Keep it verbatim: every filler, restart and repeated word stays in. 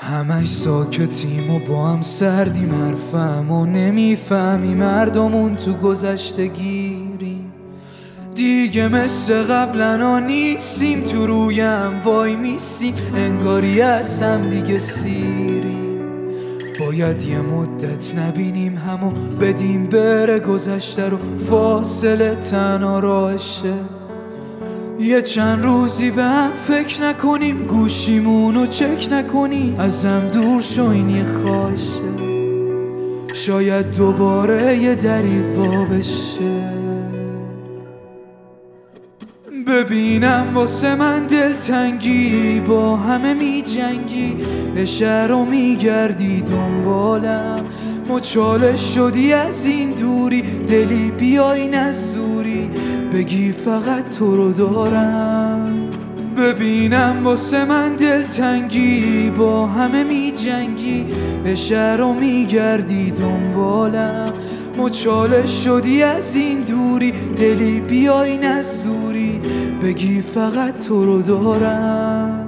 همش ساکتیم و با هم سردیم، حرفم و نمیفهمی، مردمون تو گذشته گیریم دیگه، مثل قبلنا نیستیم، تو رویم وای میسیم، انگاری از هم دیگه سیریم. باید یه مدت نبینیم همو، بدیم بره گذشته رو، فاصله تنها راهشه. یه چند روزی به هم فکر نکنیم، گوشیمونو چک نکنیم، ازم دور شو این یه خواهشه، شاید دوباره یه دری وا بشه. ببینم واسه من دلتنگی، با همه می جنگی، عشق رو می گردی دنبالم، مچاله شدی از این دوری، دلی بیای نزوری، بگی فقط تو رو دارم. ببینم واسه من دلتنگی، با همه می جنگی، عشق رو می گردی دنبالم، مچاله شدی از این دوری، دلی بیای نزوری، بگی فقط تو رو دارم.